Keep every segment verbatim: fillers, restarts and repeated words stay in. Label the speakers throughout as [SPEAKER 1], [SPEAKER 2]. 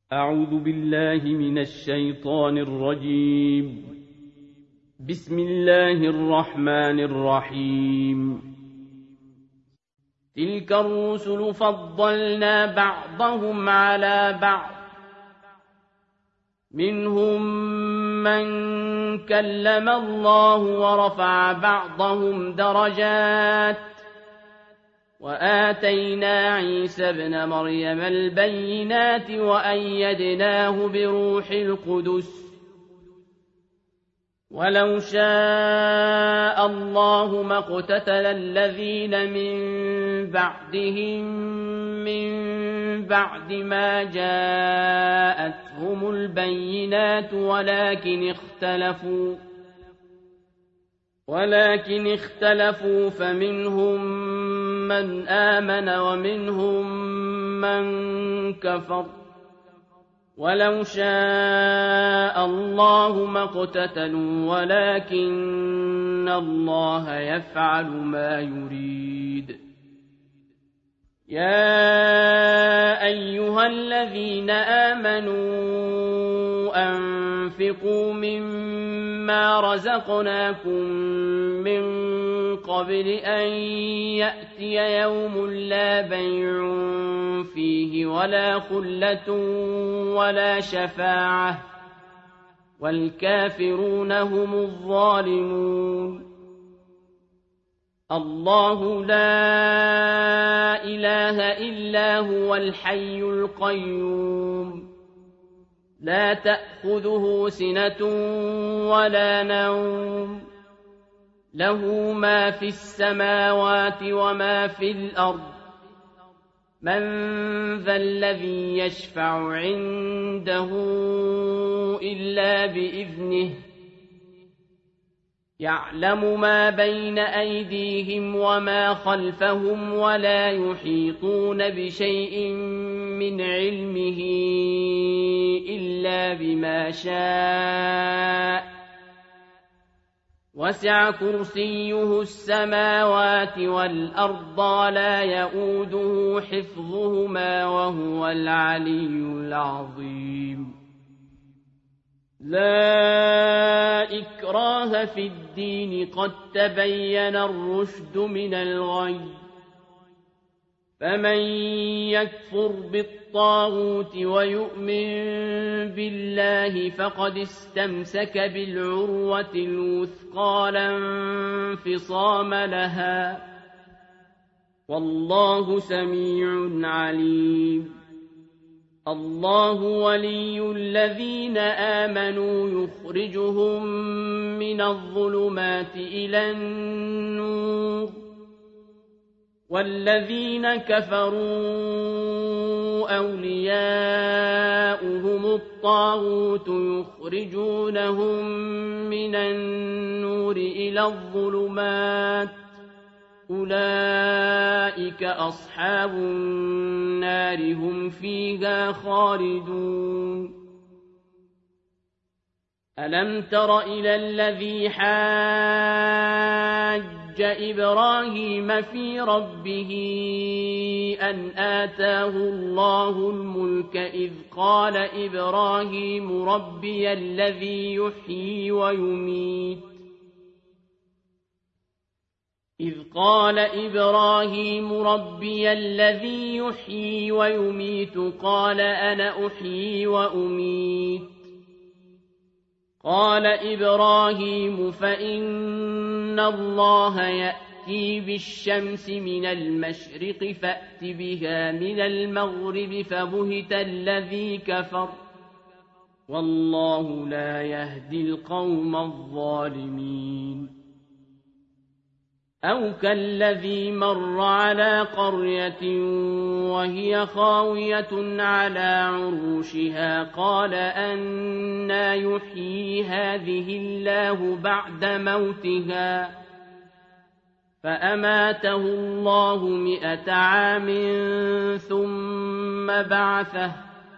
[SPEAKER 1] أعوذ بالله من الشيطان الرجيم. بسم الله الرحمن الرحيم. تلك الرسل فضلنا بعضهم على بعض، منهم من كلم الله ورفع بعضهم درجات، وآتينا عيسى ابن مريم البينات وأيدناه بروح القدس. ولو شاء الله ما اقتتل الذين من بعدهم من بعد ما جاءتهم البينات ولكن اختلفوا ولكن اختلفوا فمنهم من آمن ومنهم من كفر. ولو شاء الله ما اقتتلوا ولكن الله يفعل ما يريد. يا أيها الذين آمنوا أنفقوا مما رزقناكم من قبل أن يأتي يوم لا بيع فيه ولا خلة ولا شفاعة والكافرون هم الظالمون. الله لا إله إلا هو الحي القيوم، لا تأخذه سنة ولا نوم، له ما في السماوات وما في الأرض. من ذا الذي يشفع عنده إلا بإذنه، يعلم ما بين أيديهم وما خلفهم ولا يحيطون بشيء من علمه إلا بما شاء. وسع كرسيه السماوات والأرض ولا يئوده حفظهما وهو العلي العظيم. لا إكراه في الدين، قد تبين الرشد من الغي. فمن يكفر بالطاغوت ويؤمن بالله فقد استمسك بالعروة الوثقى لا انفصام لها، والله سميع عليم. الله ولي الذين آمنوا يخرجهم من الظلمات إلى النور، والذين كفروا أولياؤهم الطاغوت يخرجونهم من النور إلى الظلمات، أولئك أصحاب النار هم فيها خالدون. ألم تر إلى الذي حاج إبراهيم في ربه أن آتاه الله الملك إذ قال إبراهيم ربي الذي يحيي ويميت إذ قال إبراهيم ربي الذي يحيي ويميت قال أنا أحيي وأميت. قال إبراهيم فإن الله يأتي بالشمس من المشرق فأت بها من المغرب فبهت الذي كفر، والله لا يهدي القوم الظالمين. أو كالذي مر على قرية وهي خاوية على عروشها قال أنى يحيي هذه الله بعد موتها، فأماته الله مئة عام ثم بعثه.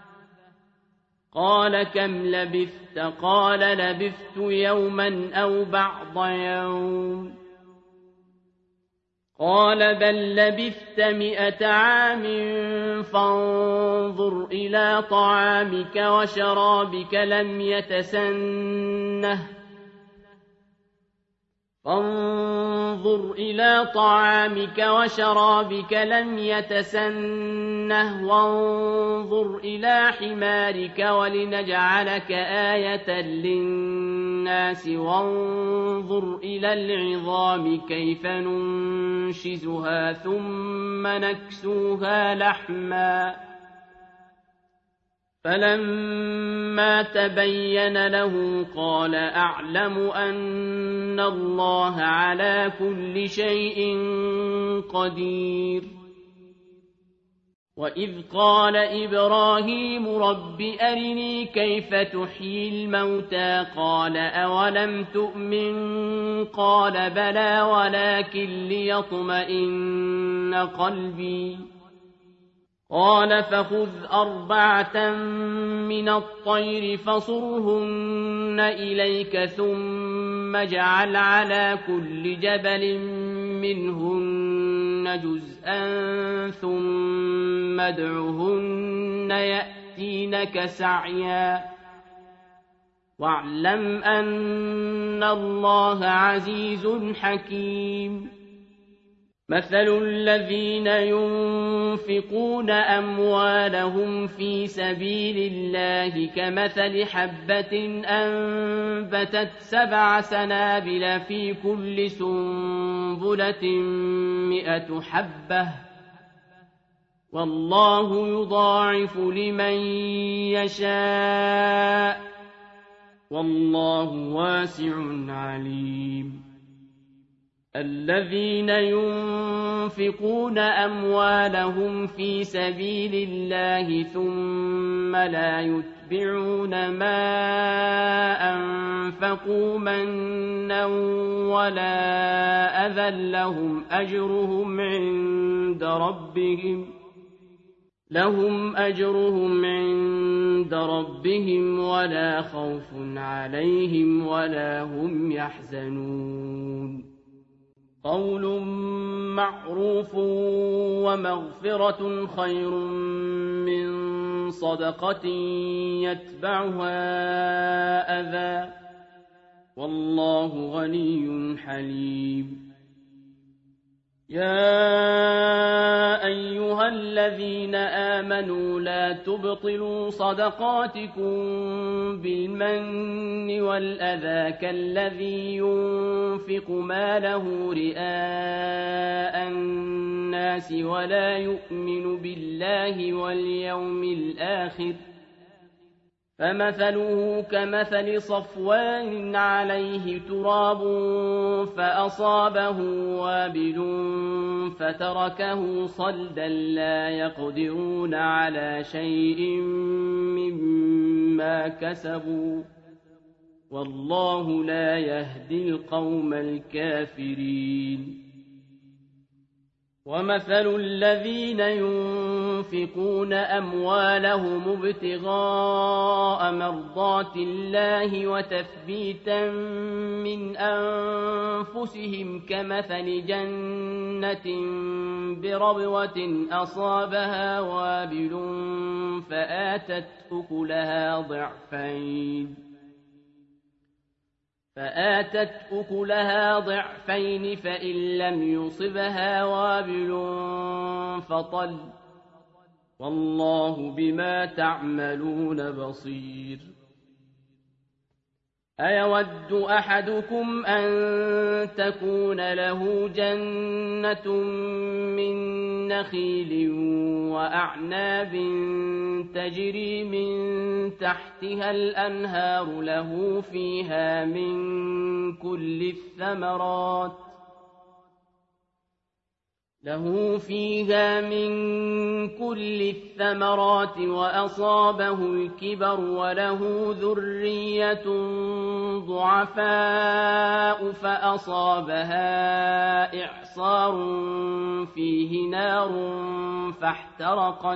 [SPEAKER 1] قال كم لبثت؟ قال لبثت يوما أو بعض يوم. قال بل لبثت مئة عام فانظر إلى طعامك وشرابك لم يتسنه فانظر إلى طعامك وشرابك لم يتسنه وانظر إلى حمارك ولنجعلك آية للناس وانظر إلى العظام كيف ننشزها ثم نكسوها لحما فلما تبين له قال أعلم أن الله على كل شيء قدير وإذ قال إبراهيم رب أرني كيف تحيي الموتى قال أولم تؤمن قال بلى ولكن ليطمئن قلبي قال فخذ أربعة من الطير فصرهن إليك ثم اجعل على كل جبل منهن جزءا ثم ادعهن يأتينك سعيا واعلم أن الله عزيز حكيم مثل الذين ينفقون أموالهم في سبيل الله كمثل حبة أنبتت سبع سنابل في كل سنبلة مئة حبة والله يضاعف لمن يشاء والله واسع عليم الذين ينفقون أموالهم في سبيل الله ثم لا يتبعون ما أنفقوا منا ولا أذى لهم أجرهم عند ربهم لهم أجرهم عند ربهم ولا خوف عليهم ولا هم يحزنون قول معروف ومغفرة خير من صدقة يتبعها أذى والله غني حليم يا أيها الذين آمنوا لا تبطلوا صدقاتكم بالمن والأذى كالذي ينفق ماله رئاء الناس ولا يؤمن بالله واليوم الآخر فمثله كمثل صفوان عليه تراب فأصابه وابل فتركه صلدا لا يقدرون على شيء مما كسبوا والله لا يهدي القوم الكافرين ومثل الذين ينفقون أموالهم ابتغاء مرضات الله وتثبيتا من أنفسهم كمثل جنة بربوة أصابها وابل فآتت أكلها ضعفين فآتت أكلها ضعفين فإن لم يصبها وابل فطل والله بما تعملون بصير أيود أحدكم أن تكون له جنة من نخيل وأعناب تجري من تحتها الأنهار له فيها من كل الثمرات له فيها من كل الثمرات وأصابه الكبر وله ذرية ضعفاء فأصابها إعصار فيه نار فاحترقت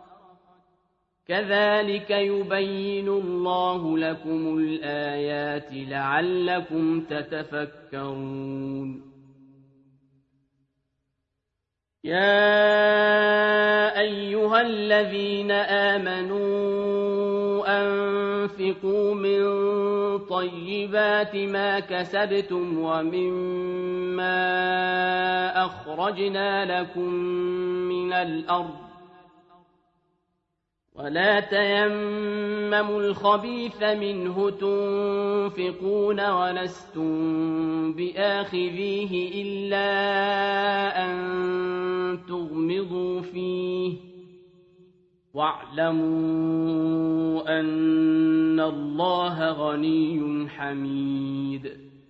[SPEAKER 1] كذلك يبين الله لكم الآيات لعلكم تتفكرون يا أيها الذين آمنوا أنفقوا من طيبات ما كسبتم ومما أخرجنا لكم من الأرض ولا تيمموا الخبيث منه تنفقون ولستم بآخذيه إلا أن تغمضوا فيه واعلموا أن الله غني حميد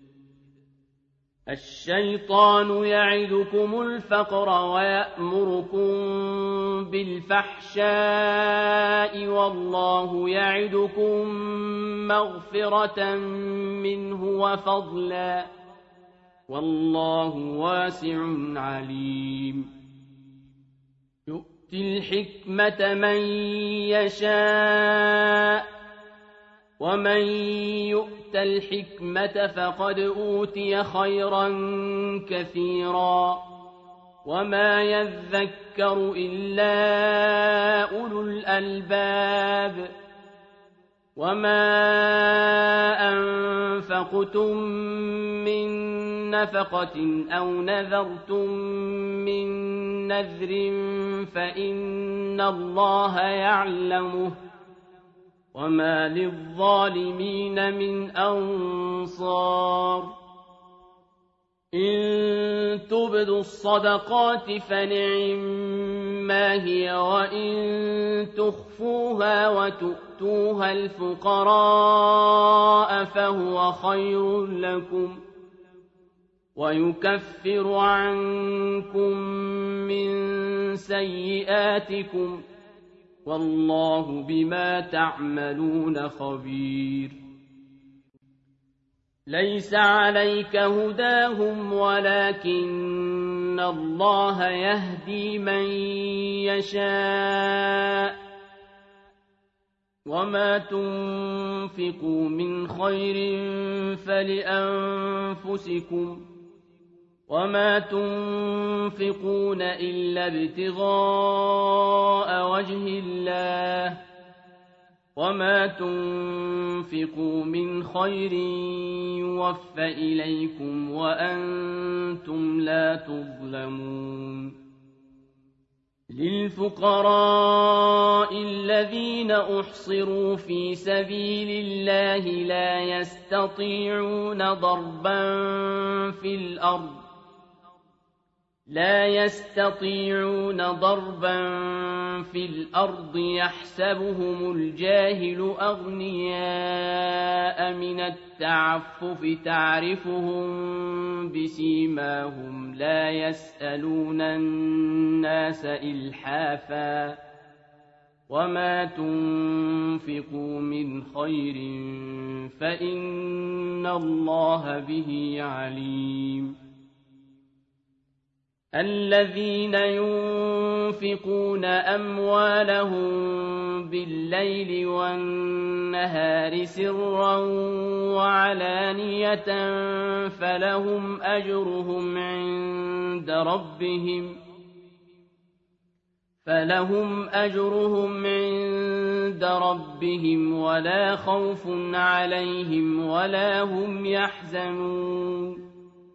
[SPEAKER 1] الشيطان يعدكم الفقر ويأمركم بالفحشاء والله يعدكم مغفرة منه وفضلا والله واسع عليم يؤتي الحكمة من يشاء ومن يؤت الحكمة فقد أوتي خيرا كثيرا وما يذكر إلا أولو الألباب وما أنفقتم من نفقة أو نذرتم من نذر فإن الله يعلمه وما للظالمين من أنصار إن تبدوا الصدقات فنعما هي وإن تخفوها وتؤتوها الفقراء فهو خير لكم ويكفر عنكم من سيئاتكم والله بما تعملون خبير ليس عليك هداهم ولكن الله يهدي من يشاء وما تنفقوا من خير فلأنفسكم وما تنفقون إلا ابتغاء وجه الله وما تنفقوا من خير يوفى إليكم وأنتم لا تظلمون للفقراء الذين أحصروا في سبيل الله لا يستطيعون ضربا في الأرض لا يستطيعون ضربا في الأرض يحسبهم الجاهل أغنياء من التعفف تعرفهم بسيماهم لا يسألون الناس إلحافا وما تنفقوا من خير فإن الله به عليم الذين ينفقون أموالهم بالليل والنهار سرا وعلانية فلهم أجرهم عند ربهم فلهم أجرهم عند ربهم ولا خوف عليهم ولا هم يحزنون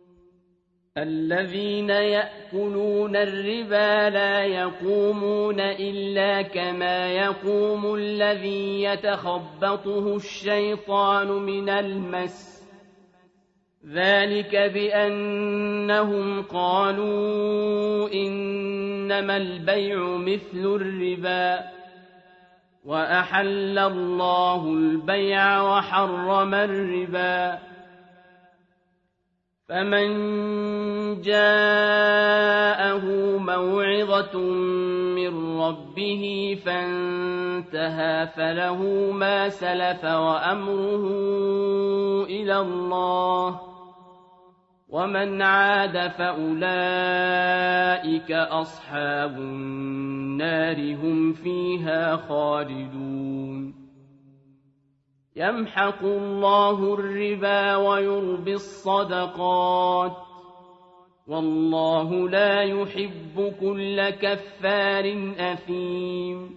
[SPEAKER 1] الذين يأكلون الربا لا يقومون إلا كما يقوم الذي يتخبطه الشيطان من المس ذلك بأنهم قالوا إنما البيع مثل الربا وأحل الله البيع وحرم الربا فمن جاءه موعظة من ربه فانتهى فله ما سلف وأمره إلى الله ومن عاد فأولئك أصحاب النار هم فيها خالدون يمحق الله الربا ويربي الصدقات والله لا يحب كل كفار أثيم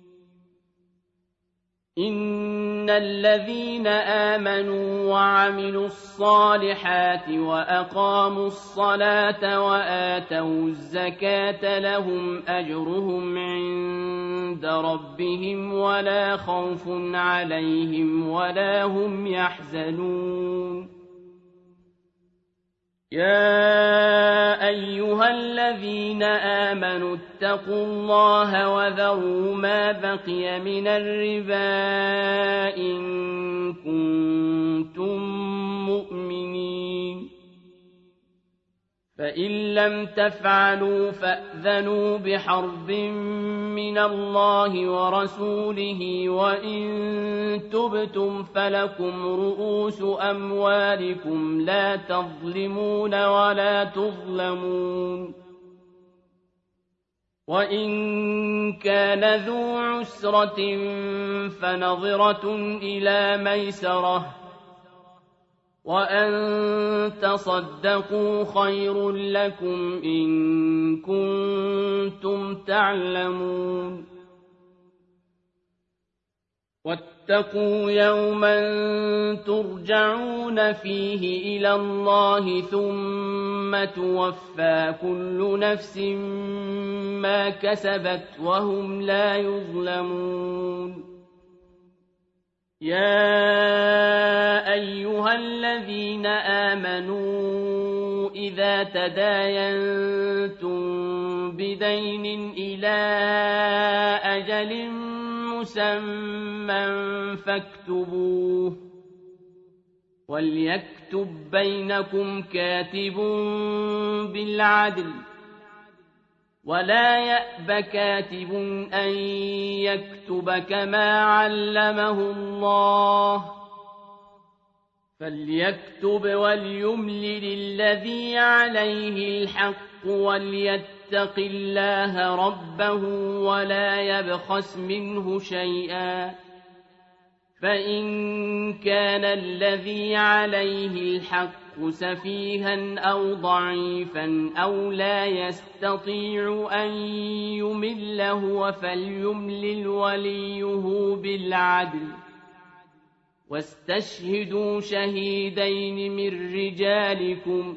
[SPEAKER 1] إن الذين آمنوا وعملوا الصالحات وأقاموا الصلاة وآتوا الزكاة لهم أجرهم عند ربهم ولا خوف عليهم ولا هم يحزنون يا أيها الذين آمنوا اتقوا الله وذروا ما بقي من الربا إن كنتم مؤمنين فإن لم تفعلوا فأذنوا بحرب من الله ورسوله وإن تبتم فلكم رؤوس أموالكم لا تظلمون ولا تظلمون وإن كان ذو عسرة فنظرة إلى ميسرة وأن تصدقوا خير لكم إن كنتم تعلمون واتقوا يوما ترجعون فيه إلى الله ثم توفى كل نفس ما كسبت وهم لا يظلمون يا أيها الذين آمنوا إذا تداينتم بدين إلى أجل مسمى فاكتبوه وليكتب بينكم كاتب بالعدل ولا يأب كاتب أن يكتب كما علمه الله فليكتب وليملل الذي عليه الحق وليتق الله ربه ولا يبخس منه شيئا فإن كان الذي عليه الحق سفيها أو ضعيفا أو لا يستطيع أن يمل هو فليملل وليه بالعدل واستشهدوا شهيدين من رجالكم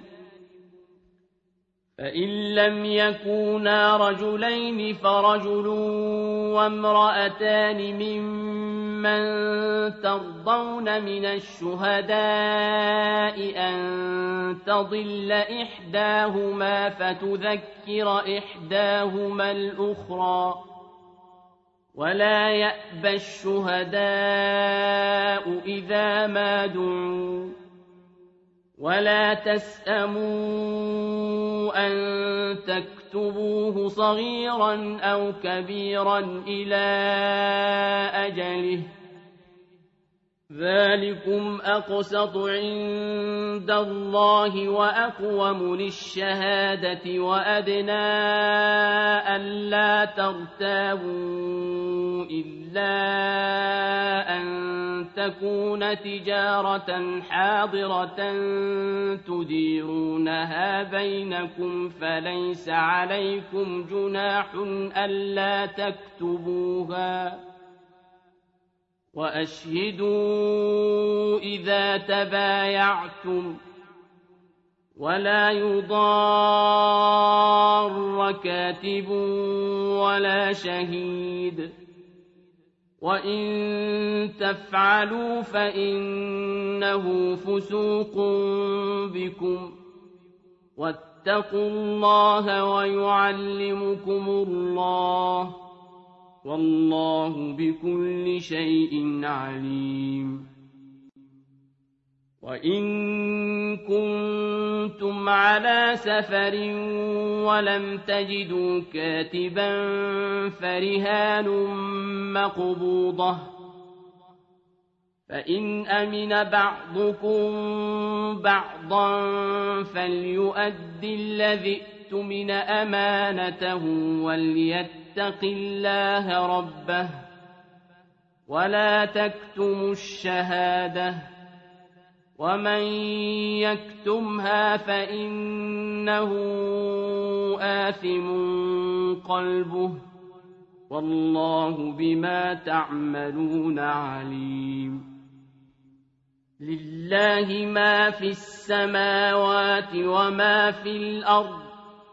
[SPEAKER 1] فإن لم يكونا رجلين فرجل وامرأتان ممن ترضون من الشهداء أن تضل إحداهما فتذكر إحداهما الأخرى ولا يأبى الشهداء إذا ما دعوا ولا تسأموا أن تكتبوه صغيرا أو كبيرا إلى أجله ذلكم أقسط عند الله وأقوم للشهادة وأدنى ألا ترتابوا إلا أن تكون تجارة حاضرة تديرونها بينكم فليس عليكم جناح ألا تكتبوها وأشهدوا إذا تبايعتم ولا يضار كاتب ولا شهيد وإن تفعلوا فإنه فسوق بكم واتقوا الله ويعلمكم الله والله بكل شيء عليم وإن كنتم على سفر ولم تجدوا كاتبا فرهان مقبوضة فإن أمن بعضكم بعضا فليؤد الذي اؤتمن أمانته وليتق الله ربه ولا تكتموا الشهادة ومن يكتمها فإنه آثم قلبه والله بما تعملون عليم لله ما في السماوات وما في الأرض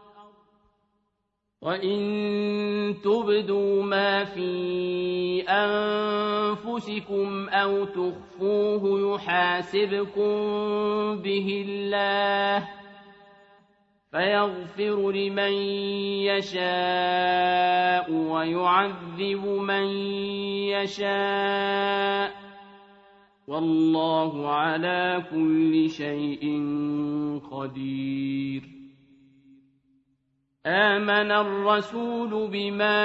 [SPEAKER 1] وإن تبدوا ما في أنفسكم أو تخفوه يحاسبكم به الله فيغفر لمن يشاء ويعذب من يشاء والله على كل شيء قدير آمن الرسول بما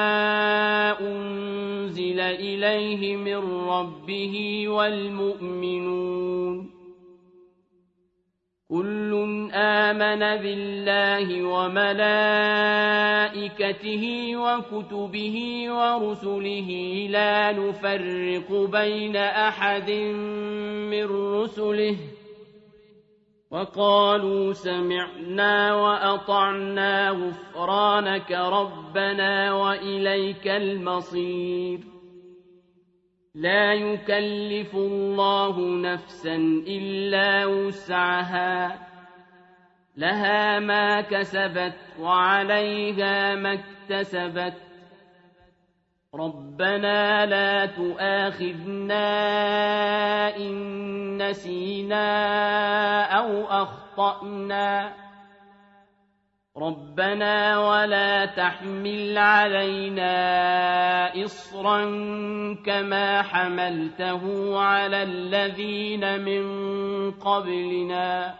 [SPEAKER 1] أنزل إليه من ربه والمؤمنون كل آمن بالله وملائكته وكتبه ورسله لا نفرق بين أحد من رسله وقالوا سمعنا وأطعنا غفرانك ربنا وإليك المصير لا يكلف الله نفسا إلا وسعها لها ما كسبت وعليها ما اكتسبت ربنا لا تؤاخذنا إن نسينا أو أخطأنا ربنا ولا تحمل علينا إصرا كما حملته على الذين من قبلنا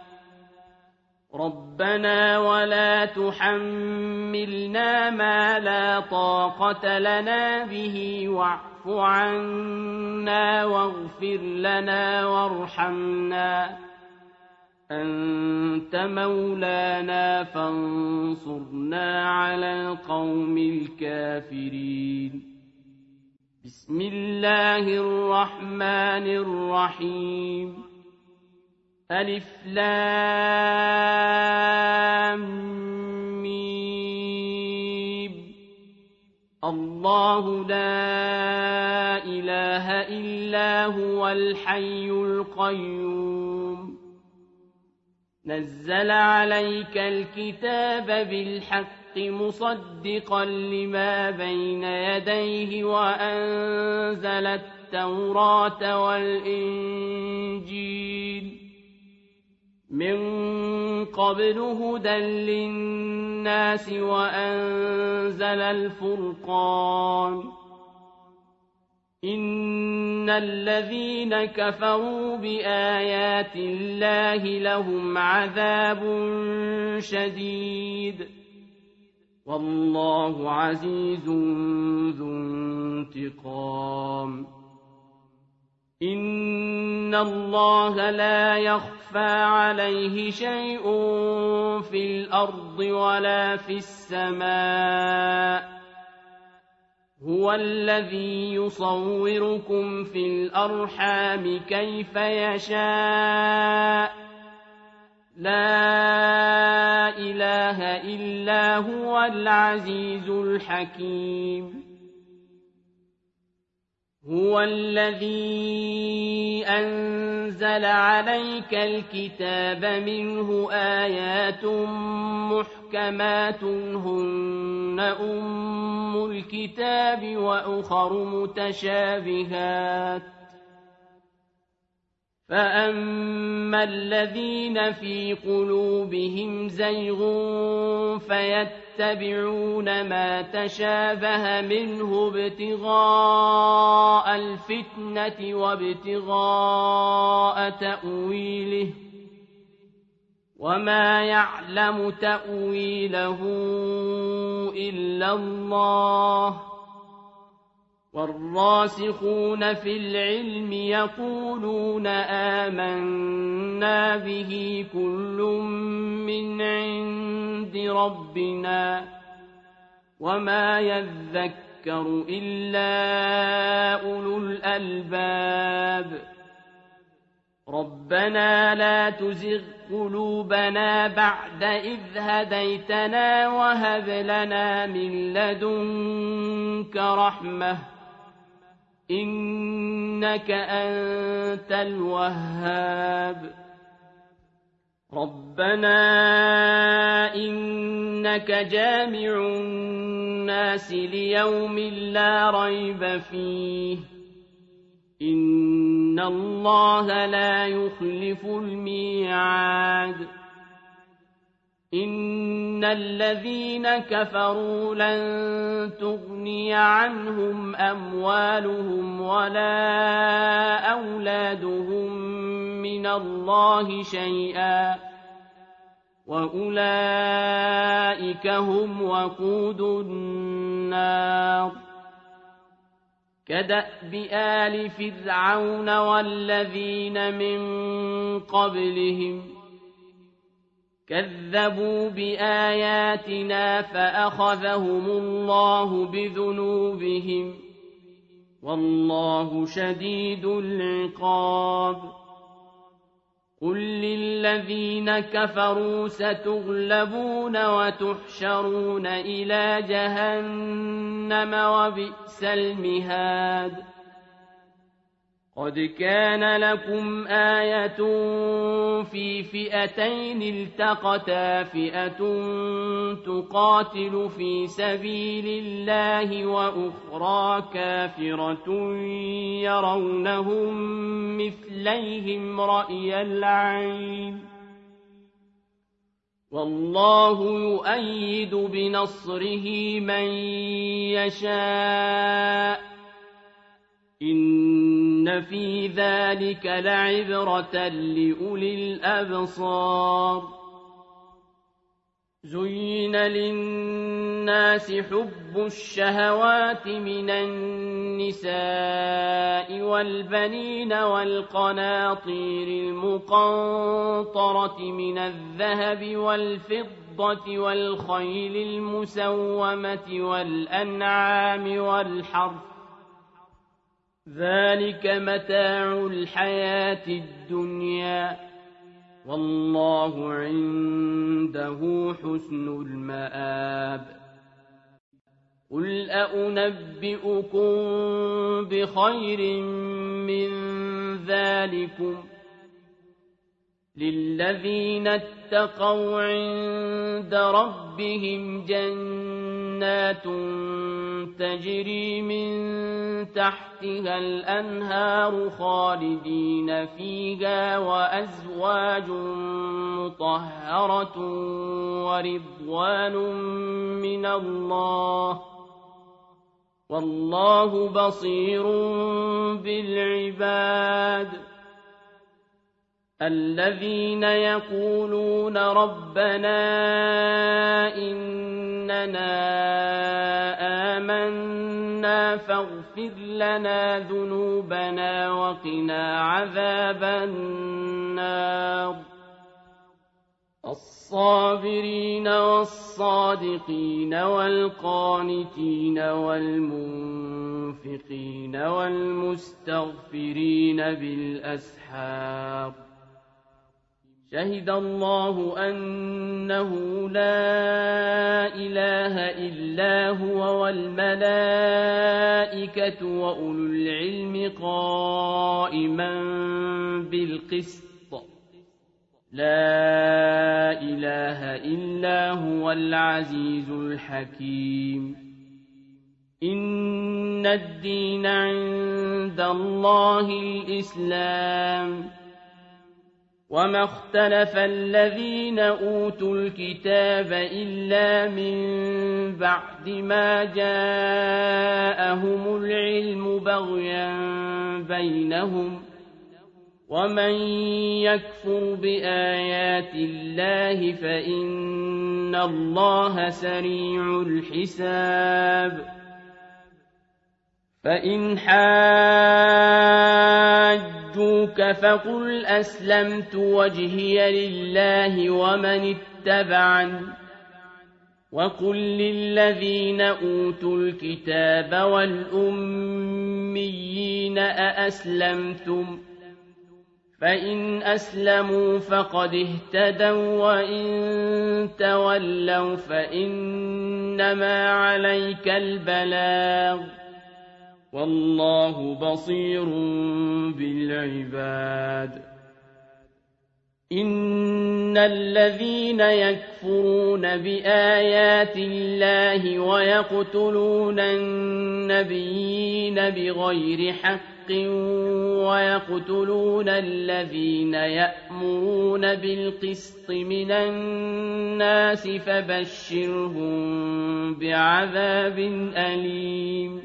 [SPEAKER 1] ربنا ولا تحملنا ما لا طاقة لنا به واعف عنا واغفر لنا وارحمنا أنت مولانا فانصرنا على القوم الكافرين بسم الله الرحمن الرحيم ألف لام ميم الله لا إله إلا هو الحي القيوم نزل عليك الكتاب بالحق مصدقا لما بين يديه وأنزل التوراة والإنجيل من قبل هدى للناس وأنزل الفرقان إن الذين كفروا بآيات الله لهم عذاب شديد والله عزيز ذو انتقام إن الله لا يخفى عليه شيء في الأرض ولا في السماء هو الذي يصوركم في الأرحام كيف يشاء لا إله إلا هو العزيز الحكيم هو الذي أنزل عليك الكتاب منه آيات محكمات هن أم الكتاب وأخر متشابهات فأما الذين في قلوبهم زيغ فيتبعون ما تشابه منه ابتغاء الفتنة وابتغاء تأويله وما يعلم تأويله إلا الله والراسخون في العلم يقولون آمنا به كل من عند ربنا وما يذكر إلا أولو الألباب ربنا لا تزغ قلوبنا بعد إذ هديتنا وهب لنا من لدنك رحمة إنك أنت الوهاب ربنا إنك جامع الناس ليوم لا ريب فيه إن الله لا يخلف الميعاد إن الذين كفروا لن تغني عنهم أموالهم ولا أولادهم من الله شيئا وأولئك هم وقود النار كدأب آل فرعون والذين من قبلهم كذبوا بآياتنا فأخذهم الله بذنوبهم والله شديد العقاب قل للذين كفروا ستغلبون وتحشرون إلى جهنم وبئس المهاد قد كان لكم آية في فئتين التقتا فئة تقاتل في سبيل الله وأخرى كافرة يرونهم مثليهم رأي العين والله يؤيد بنصره من يشاء إن في ذلك لعبرة لأولي الأبصار زين للناس حب الشهوات من النساء والبنين والقناطير المقنطرة من الذهب والفضة والخيل المسومة والأنعام والحرث ذلك متاع الحياة الدنيا والله عنده حسن المآب قل أنبئكم بخير من ذلكم للذين اتقوا عند ربهم جنات تجري من تحتها الأنهار خالدين فيها وأزواج مطهرة ورضوان من الله والله بصير بالعباد الذين يقولون ربنا إننا آمنا فاغفر لنا ذنوبنا وقنا عذاب النار الصابرين والصادقين والقانتين والمنفقين والمستغفرين بالأسحار شهد الله أنه لا إله إلا هو والملائكة وأولو العلم قائما بالقسط لا إله إلا هو العزيز الحكيم إن الدين عند الله الإسلام وما اختلف الذين أوتوا الكتاب إلا من بعد ما جاءهم العلم بغيا بينهم ومن يكفر بآيات الله فإن الله سريع الحساب فإن حاجوك فقل أسلمت وجهي لله ومن اتبعني وقل للذين أوتوا الكتاب والأميين أأسلمتم فإن أسلموا فقد اهتدوا وإن تولوا فإنما عليك البلاغ والله بصير بالعباد إن الذين يكفرون بآيات الله ويقتلون النبيين بغير حق ويقتلون الذين يأمرون بالقسط من الناس فبشرهم بعذاب أليم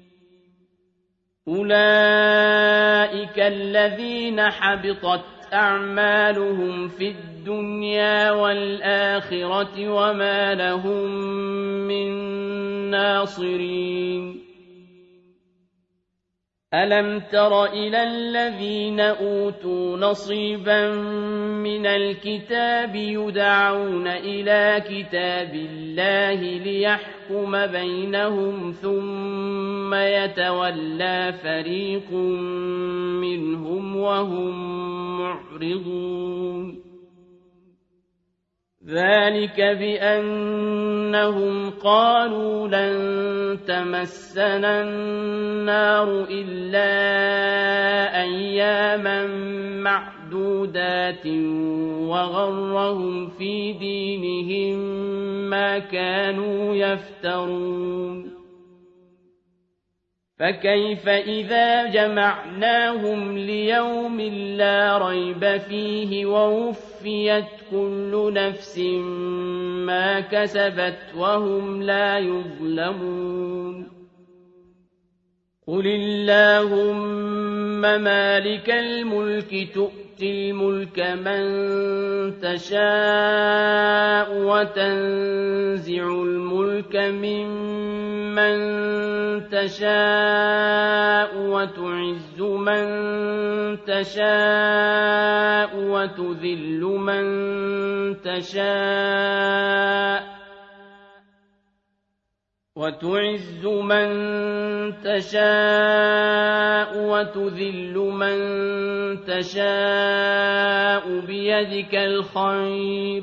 [SPEAKER 1] أولئك الذين حبطت أعمالهم في الدنيا والآخرة وما لهم من ناصرين ألم تر إلى الذين أوتوا نصيبا من الكتاب يدعون إلى كتاب الله ليحكم بينهم ثم يتولى فريق منهم وهم معرضون ذلك بأنهم قالوا لن تمسنا النار إلا أياما معدودات وغرهم في دينهم ما كانوا يفترون فكيف إذا جمعناهم ليوم لا ريب فيه ووفيت كل نفس ما كسبت وهم لا يظلمون قل اللهم مالك الملك تؤتي الملك من تشاء وتنزع الملك ممن تشاء وتعز من تشاء وتذل من تشاء وتعز من تشاء وتذل من تشاء بيدك الخير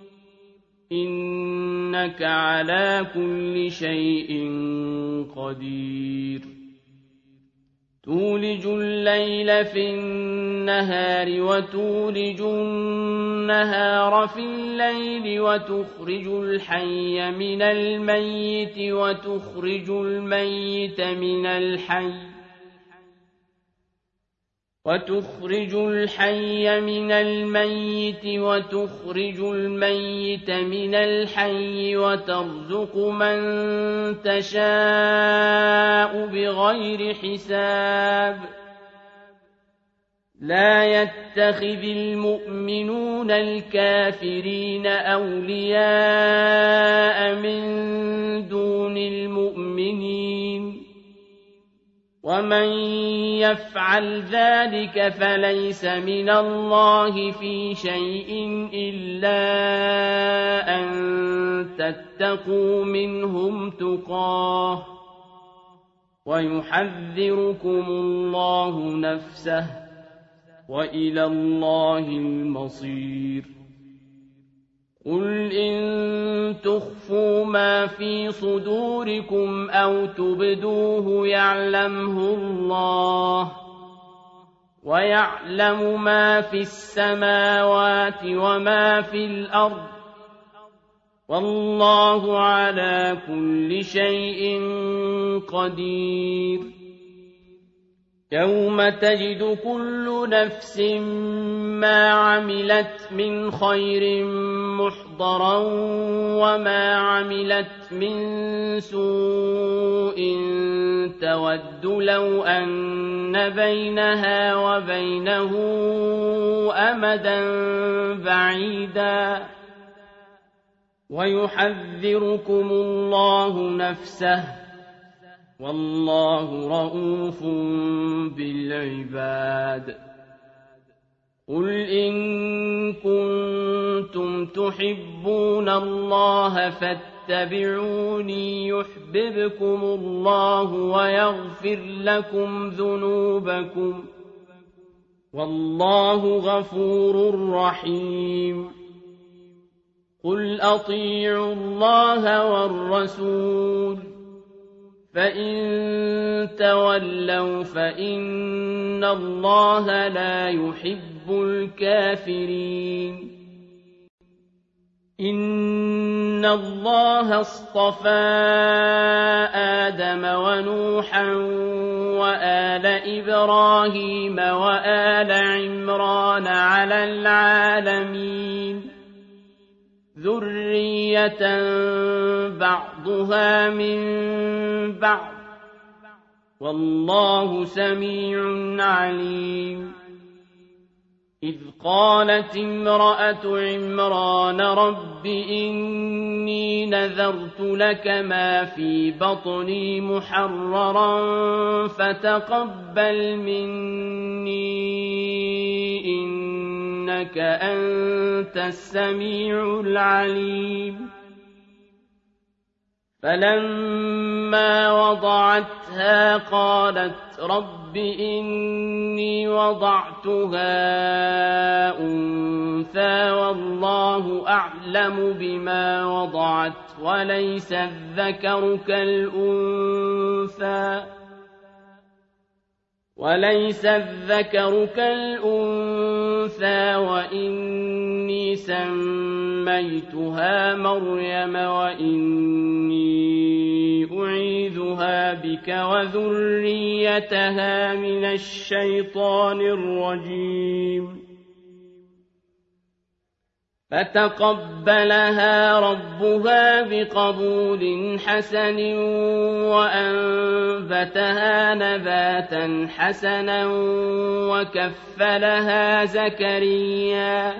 [SPEAKER 1] إنك على كل شيء قدير تولج الليل في النهار وتولج النهار في الليل وتخرج الحي من الميت وتخرج الميت من الحي وتخرج الحي من الميت وتخرج الميت من الحي وترزق من تشاء بغير حساب لا يتخذ المؤمنون الكافرين أولياء من دون المؤمنين ومن يفعل ذلك فليس من الله في شيء إلا أن تتقوا منهم تقاه ويحذركم الله نفسه وإلى الله المصير قل إن تخفوا ما في صدوركم أو تبدوه يعلمه الله ويعلم ما في السماوات وما في الأرض والله على كل شيء قدير يوم تجد كل نفس ما عملت من خير محضرا وما عملت من سوء تود لو أن بينها وبينه أمدا بعيدا ويحذركم الله نفسه والله رءوف بالعباد قل إن كنتم تحبون الله فاتبعوني يحببكم الله ويغفر لكم ذنوبكم والله غفور رحيم قل أطيعوا الله والرسول فإن تولوا فإن الله لا يحب الكافرين إن الله اصطفى آدم ونوحا وآل إبراهيم وآل عمران على العالمين ذرية بعضها من بعض والله سميع عليم إذ قالت امرأة عمران رب إني نذرت لك ما في بطني محررا فتقبل مني إنك أنت السميع العليم فلما وضعتها قالت رب إني وضعتها أنثى والله أعلم بما وضعت وليس الذكر كالأنثى وليس الذكر كالأنثى وإني سميتها مريم وإني أعيذها بك وذريتها من الشيطان الرجيم فتقبلها ربها بقبول حسن وأنبتها نباتا حسنا وكفلها زكريا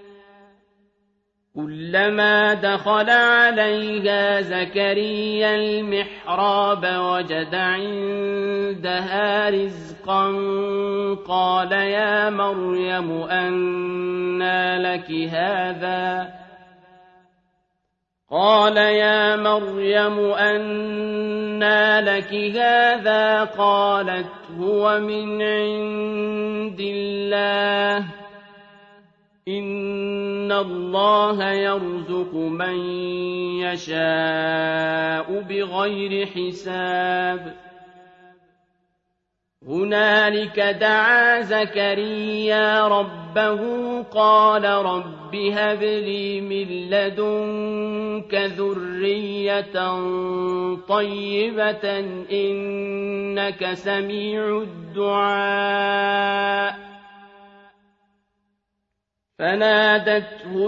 [SPEAKER 1] كلما دخل عليها زكريا المحراب وجد عندها رزقا قال يا مريم أنى لك هذا قال يا مريم أنى لك هذا قالت هو من عند الله إن الله يرزق من يشاء بغير حساب هنالك دعا زكريا ربه قال رب هب لي من لدنك ذرية طيبة إنك سميع الدعاء فنادته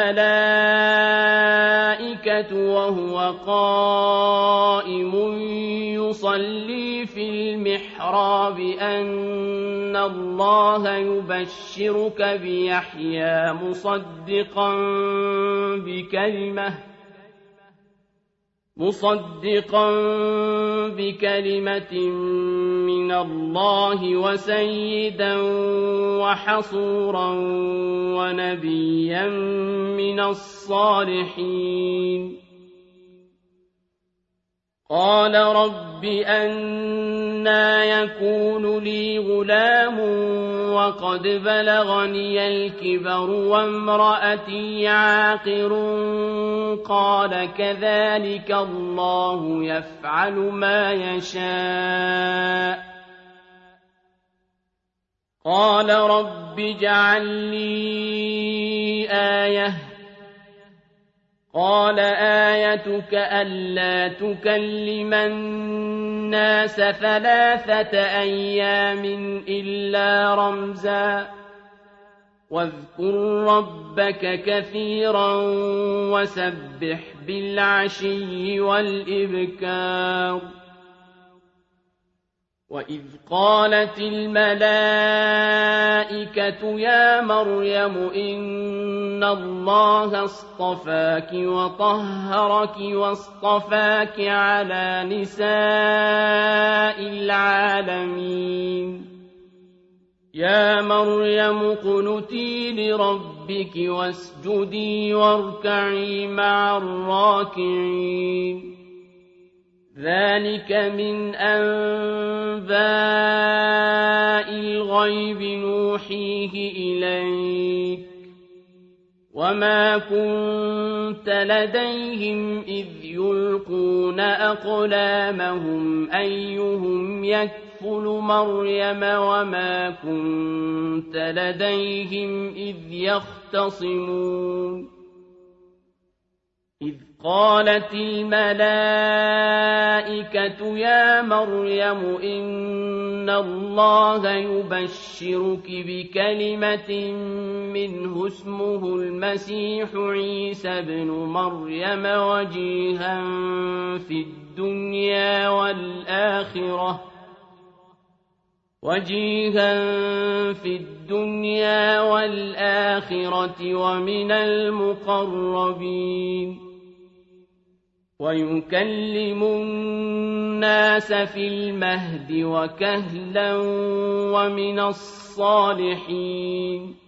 [SPEAKER 1] الملائكة وهو قائم يصلي في المحراب أن الله يبشرك بيحيى مصدقا بكلمة مصدقا بكلمة من الله وسيدا وحصورا ونبيا من الصالحين قال رب أنى يكون لي غلام وقد بلغني الكبر وامرأتي عاقر قال كذلك الله يفعل ما يشاء قال رب اجعل لي آية قال آيتك ألا تكلم الناس ثلاثة أيام إلا رمزا واذكر ربك كثيرا وسبح بالعشي والإبكار وإذ قالت الملائكة يا مريم إن الله اصطفاك وطهرك واصطفاك على نساء العالمين يا مريم اقنتي لربك واسجدي واركعي مع الراكعين ذلك من أنباء الغيب نوحيه إليك وما كنت لديهم إذ يلقون أقلامهم أيهم يكفل مريم وما كنت لديهم إذ يختصمون إذ قالت الملائكة يا مريم إن الله يبشرك بكلمة منه اسمه المسيح عيسى ابن مريم وجيها في الدنيا والآخرة وجيها في الدنيا والآخرة ومن المقربين ويكلم الناس في المهد وكهلا ومن الصالحين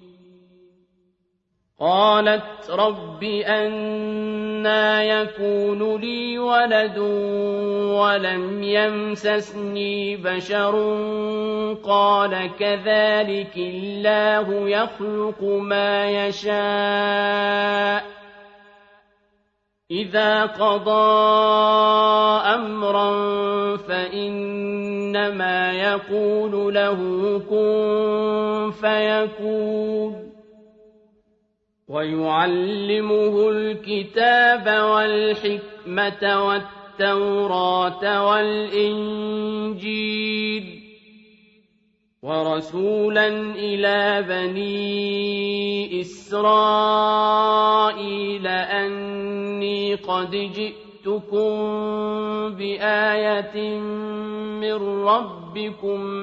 [SPEAKER 1] قالت رب أنى يكون لي ولد ولم يمسسني بشر قال كذلك الله يخلق ما يشاء إذا قضى أمرا فإنما يقول له كن فيكون ويعلمه الكتاب والحكمة والتوراة والإنجيل ورسولا إلى بني إسرائيل أني قد جئتكم بآية من ربكم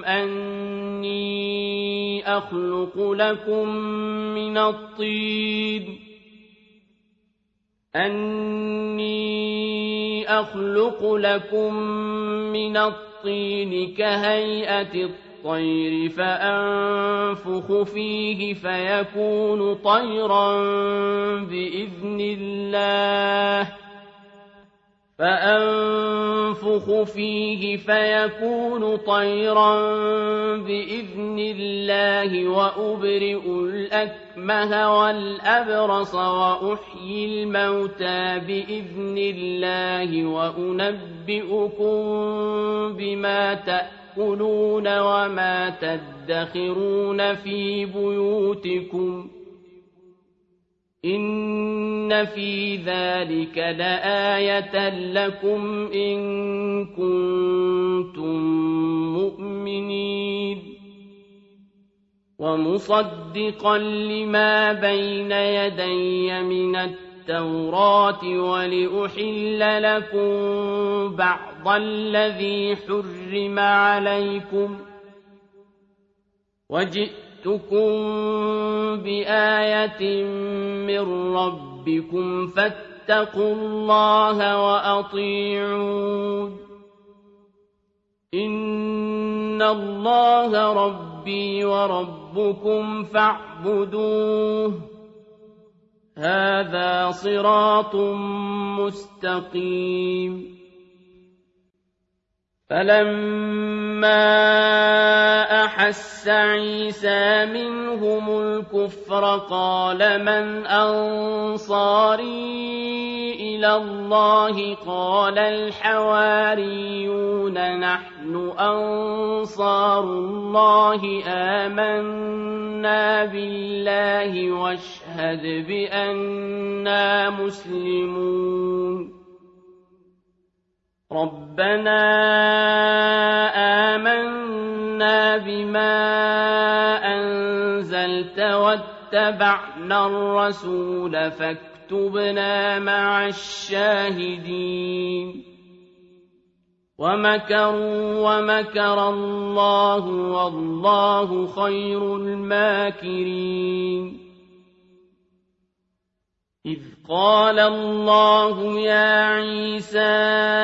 [SPEAKER 1] أني أخلق لكم من الطين أني أخلق لكم من الطين كهيئة الطين الطير فأنفخ فيه فيكون طيرا بإذن الله فأنفخ فيه فيكون طيرا بإذن الله وأبرئ الأكمه والأبرص وأحيي الموتى بإذن الله وأنبئكم بما تأكلون تأكلون وما تدخرون في بيوتكم إن في ذلك لآية لكم إن كنتم مؤمنين ومصدقا لما بين يدي من التوراة ولأحل لكم بعض الذي حرم عليكم وجئتكم بآية من ربكم فاتقوا الله وأطيعون إن الله ربي وربكم فاعبدوه هذا صراط مستقيم فلما أحس عيسى منهم الكفر قال من أنصاري إلى الله قال الحواريون نحن أنصار الله آمنا بالله واشهد بأننا مسلمون ربنا آمنا بما أنزلت واتبعنا الرسول فاكتبنا مع الشاهدين ومكروا ومكر الله والله خير الماكرين إذ قال الله يا عيسى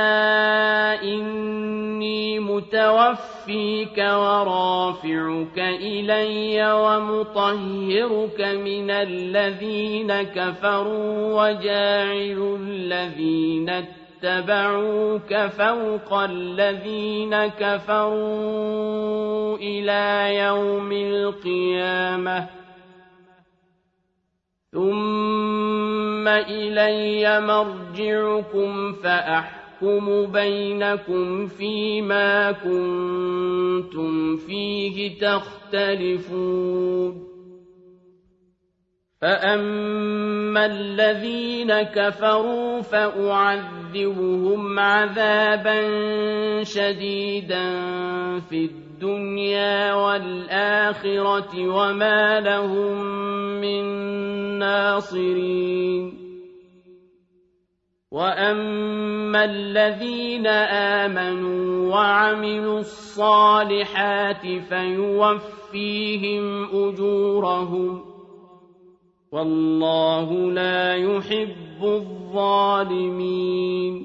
[SPEAKER 1] إني متوفيك ورافعك إلي ومطهرك من الذين كفروا وجاعل الذين اتبعوك فوق الذين كفروا إلى يوم القيامة ثم إلي مرجعكم فأحكم بينكم فيما كنتم فيه تختلفون فأما الذين كفروا فأعذبهم عذابا شديدا في الدنيا والآخرة وما لهم من ناصرين وأما الذين آمنوا وعملوا الصالحات فيوفيهم أجورهم والله لا يحب الظالمين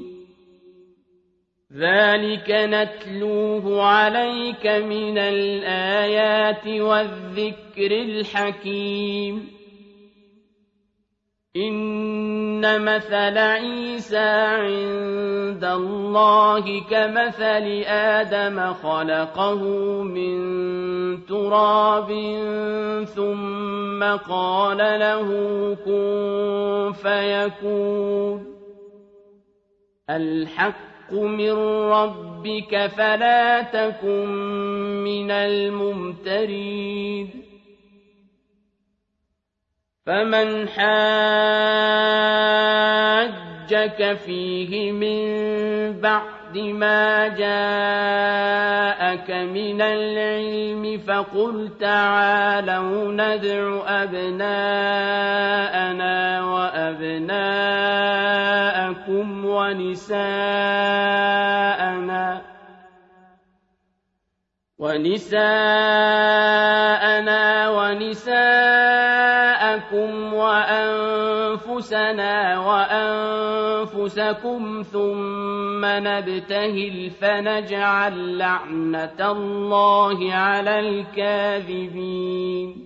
[SPEAKER 1] ذلك نتلوه عليك من الآيات والذكر الحكيم إن مثل عيسى عند الله كمثل آدم خلقه من تراب ثم قال له كن فيكون الحق من ربك فلا تكن من الممترين فمن حاجك فيه من بعد ما جاءك من العلم فقل تعالوا ندع أبناءنا وأبناءكم ونساءنا ونساءنا ونساءكم وأنفسنا وأنفسكم ثم نبتهل فنجعل لعنة الله على الكاذبين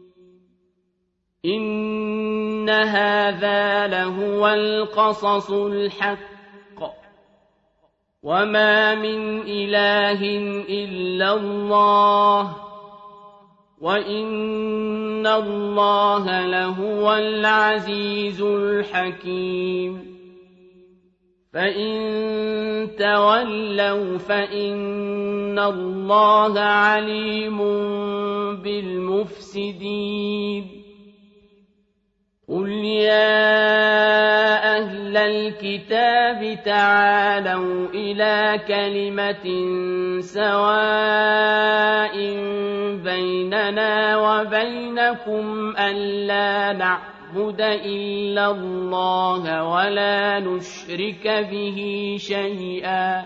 [SPEAKER 1] إن هذا لهو القصص الحق وما من إله إلا الله وإن الله لهو العزيز الحكيم فإن تولوا فإن الله عليم بالمفسدين قل يا أهل الكتاب تعالوا إلى كلمة سواء بيننا وبينكم ألا نعبد إلا الله ولا نشرك به شيئا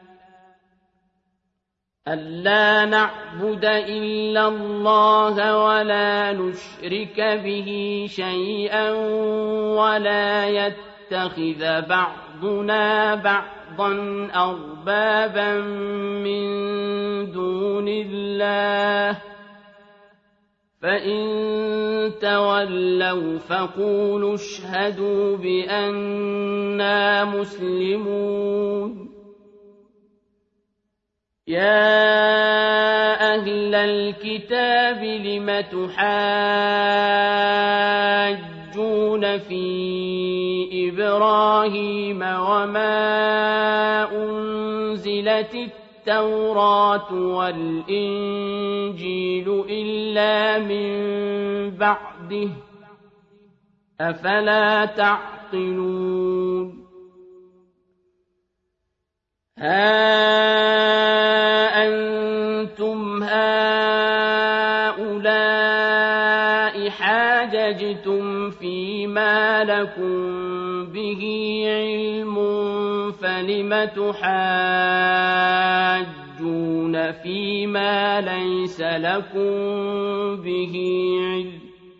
[SPEAKER 1] ألا نعبد إلا الله ولا نشرك به شيئا ولا يتخذ بعضنا بعضا أربابا من دون الله فإن تولوا فقولوا اشهدوا بأننا مسلمون يا أهل الكتاب لم تحاجون في إبراهيم وما أنزلت التوراة والإنجيل إلا من بعده أفلا تعقلون ها أنتم هؤلاء حاججتم فيما لكم به علم فلم تحاجون فيما ليس لكم به علم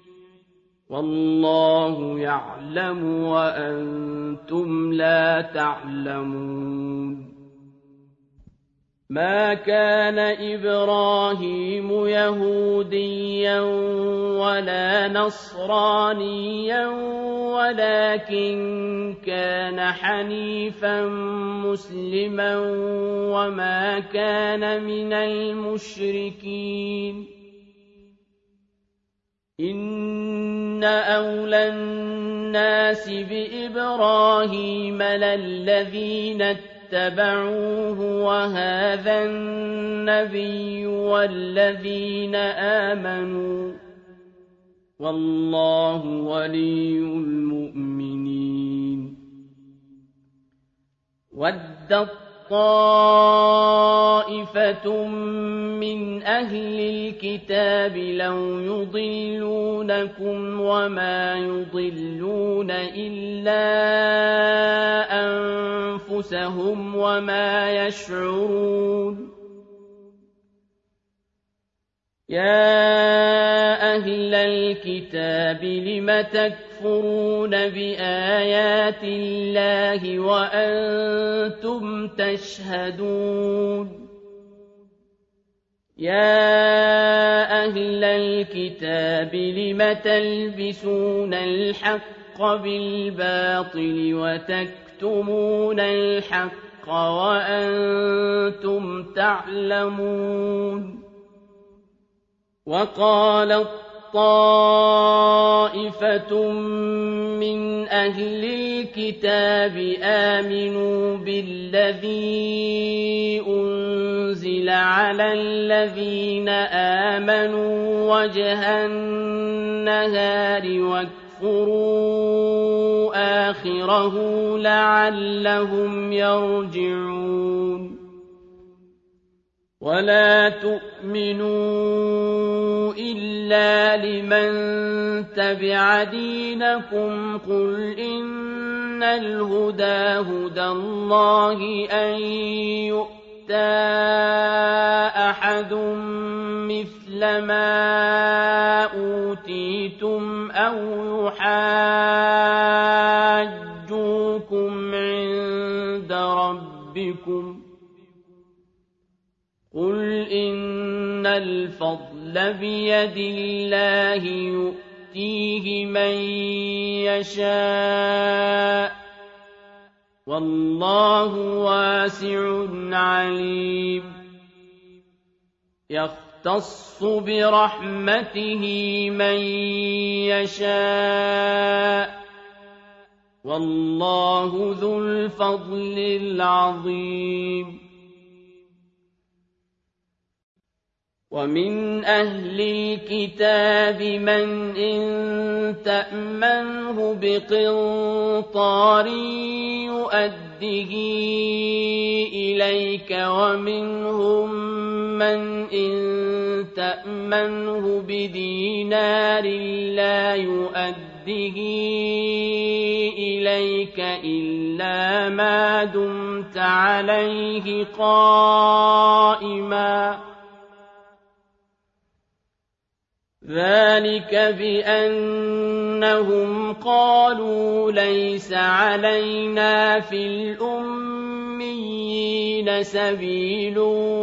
[SPEAKER 1] والله يعلم وأنتم لا تعلمون ما كان إبراهيم يهوديا ولا نصرانيا ولكن كان حنيفا مسلما وما كان من المشركين إن أولى الناس بإبراهيم للذين اتبعوه وهذا النبي والذين آمنوا والله ولي المؤمنين ودت طائفة من أهل الكتاب لو يضلونكم وما يضلون إلا أنفسهم وما يشعرون يا أهل الكتاب لم تكفرون بآيات الله وأنتم تشهدون يا أهل الكتاب لم تلبسون الحق بالباطل وتكتمون الحق وأنتم تعلمون وقالت طائفة من أهل الكتاب آمنوا بالذي أنزل على الذين آمنوا وجه النهار واكفروا آخره لعلهم يرجعون ولا تؤمنوا إلا لمن تبع دينكم قل إن الهدى هدى الله أن يؤتى أحد مثل ما أوتيتم أو يحاجوكم عند ربكم قل إن الفضل بيد الله يؤتيه من يشاء والله واسع عليم يختص برحمته من يشاء والله ذو الفضل العظيم ومن أهل الكتاب من إن تأمنه بقنطار يؤده إليك ومنهم من إن تأمنه بدينار لا يؤده إليك إلا ما دمت عليه قائما ذلك بأنهم قالوا ليس علينا في الأميين سبيل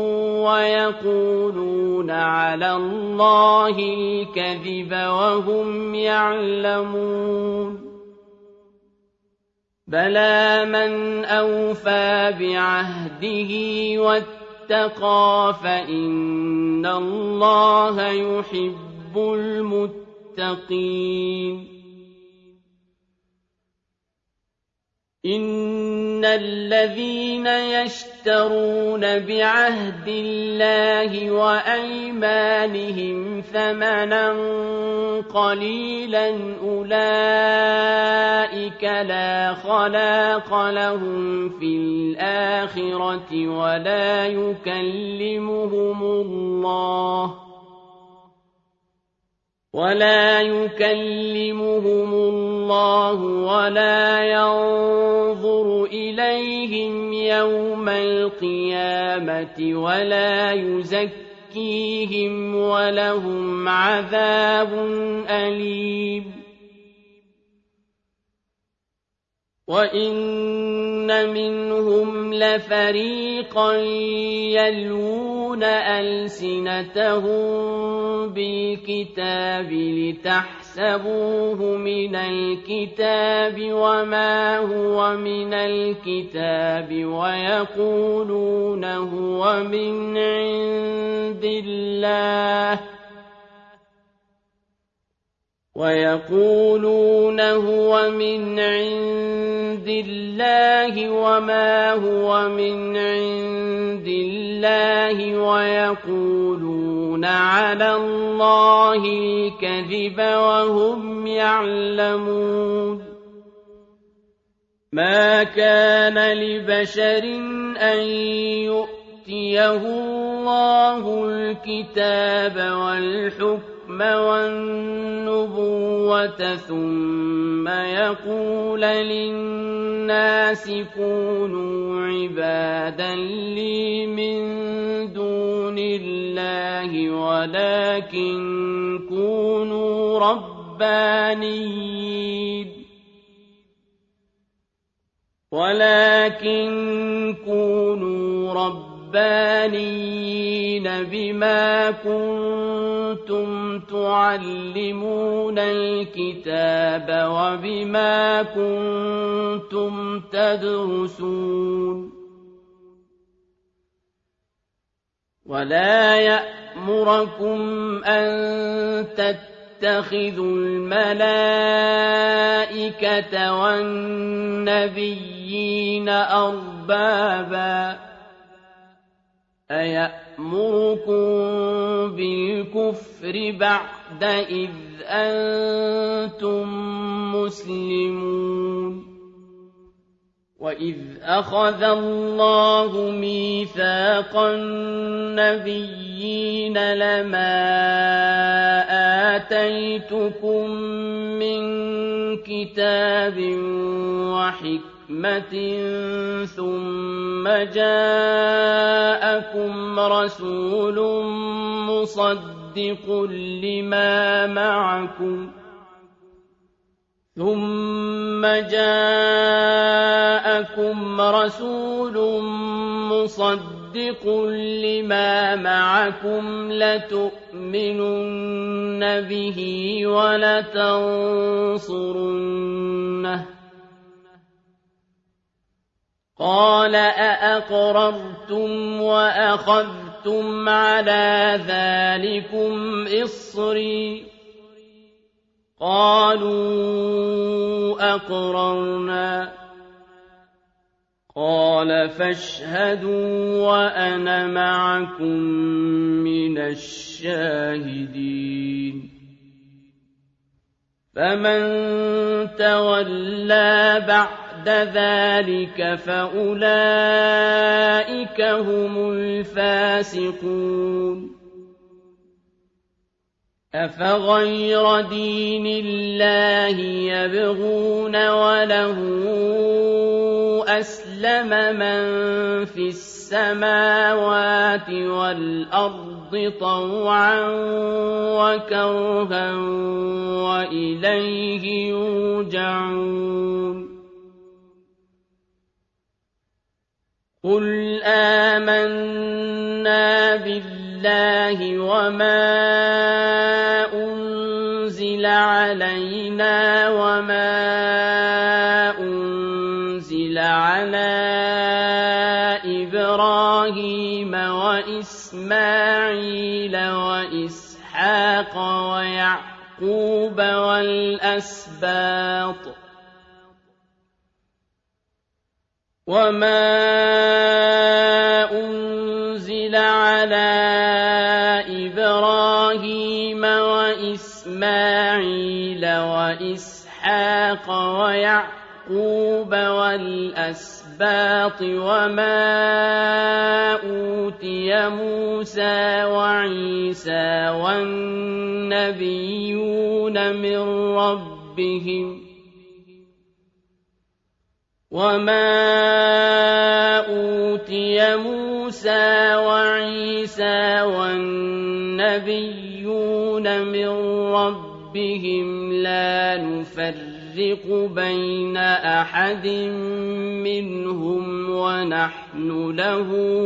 [SPEAKER 1] ويقولون على الله الكذب وهم يعلمون بلى من أوفى بعهده واتقى فإن الله يحب المتقين إن الذين يشترون بعهد الله وأيمانهم ثمنا قليلا أولئك لا خلاق لهم في الآخرة ولا يكلمهم الله ولا يكلمهم الله ولا ينظر إليهم يوم القيامة ولا يزكيهم ولهم عذاب أليم وَإِنَّ مِنْهُمْ لَفَرِيقًا يَلْوُونَ أَلْسِنَتَهُم بِالْكِتَابِ لِتَحْسَبُوهُ مِنَ الْكِتَابِ وَمَا هُوَ مِنَ الْكِتَابِ وَيَقُولُونَ هُوَ مِنْ عِندِ اللَّهِ وَيَقُولُونَ هُوَ مِنْ عِندِ اللَّهِ وَمَا هُوَ مِنْ عِندِ اللَّهِ وَيَقُولُونَ عَلَى اللَّهِ الْكَذِبَ وَهُمْ يَعْلَمُونَ مَا كَانَ لِبَشَرٍ أَن يُؤْتِيَهُ اللَّهُ الْكِتَابَ وَالْحُكْمَ وَالنُّبُوَّةَ ثُمَّ يَقُولَ لِلنَّاسِ كُونُوا عِبَادًا لِّي مِن دُونِ اللَّهِ وَلَكِن كُونُوا رَبَّانِيِّينَ ولكن كونوا ربانيين بما كنتم تعلمون الكتاب وبما كنتم تدرسون ولا يأمركم أن تتخذوا الملائكة والنبيين أربابا أيأمركم بالكفر بعد إذ أنتم مسلمون وَإِذْ أَخَذَ اللَّهُ مِيثَاقَ النَّبِيِّينَ لَمَا آتَيْتُكُم مِّن كِتَابٍ وَحِكْمَةٍ ثُمَّ جَاءَكُمْ رَسُولٌ مُّصَدِّقٌ لِّمَا مَعَكُمْ ثُمَّ جَاءَكُمْ رَسُولٌ مُّصَدِّقٌ لِّمَا مَعَكُمْ لَتُؤْمِنُنَّ بِهِ وَلَتَنصُرُنَّهُ قَالَ أَأَقْرَرْتُمْ وَأَخَذْتُمْ عَلَىٰ ذَٰلِكُمْ إِصْرِي قالوا أقررنا قال فاشهدوا وأنا معكم من الشاهدين فمن تولى بعد ذلك فأولئك هم الفاسقون أفغير دين الله يبغون وله أسلم من في السماوات والأرض طوعا وكرها وإليه يرجعون قل آمنا بالله وما أنزل علينا وما أنزل على إبراهيم وإسماعيل وإسحاق ويعقوب والأسباط وما أنزل على إبراهيم وإسماعيل وإسحاق ويعقوب والأسباط وما أوتي موسى وعيسى والنبيون من ربهم وما أوتي موسى وعيسى والنبيون من ربهم ربهم لا نفرق بين أحد منهم ونحن له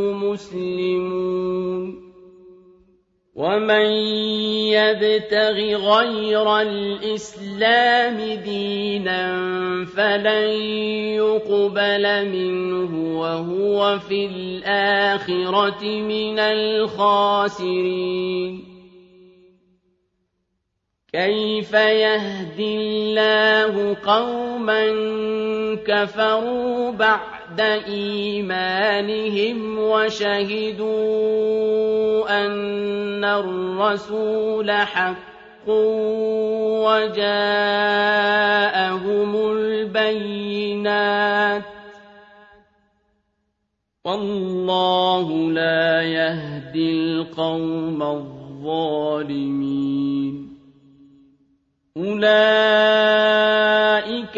[SPEAKER 1] مسلمون ومن يبتغ غير الإسلام دينا فلن يقبل منه وهو في الآخرة من الخاسرين كيف يهدي الله قوما كفروا بعد إيمانهم وشهدوا أن الرسول حق وجاءهم البينات والله لا يهدي القوم الظالمين أولئك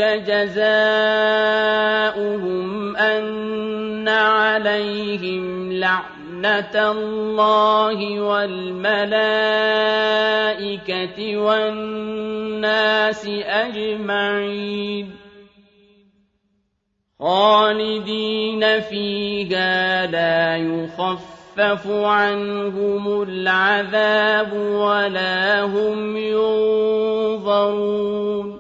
[SPEAKER 1] جزاؤهم أن عليهم لعنة الله والملائكة والناس أجمعين خالدين فيها لا يخفف يخفف عنهم العذاب ولا هم ينظرون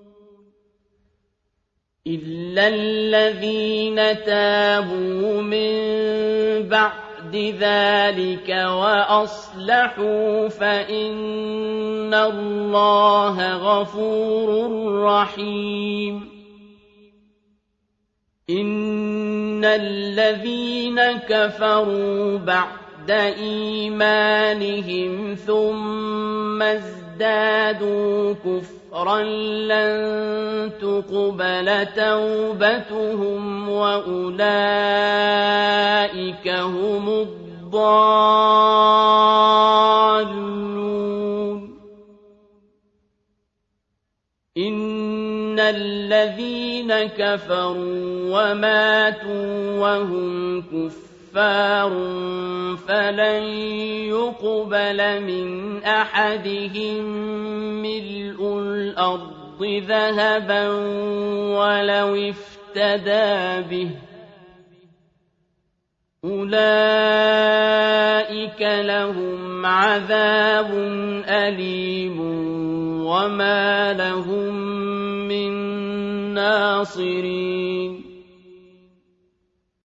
[SPEAKER 1] إلا الذين تابوا من بعد ذلك وأصلحوا فإن الله غفور رحيم إن الذين كفروا بعد إيمانهم ثم ازدادوا كفرا لن تقبل توبتهم وأولئك هم الضالون إن الذين كفروا وماتوا وهم كفار فلن يقبل من أحدهم ملء الأرض ذهبا ولو افتدى به أولئك لهم عذاب أليم وما لهم من ناصرين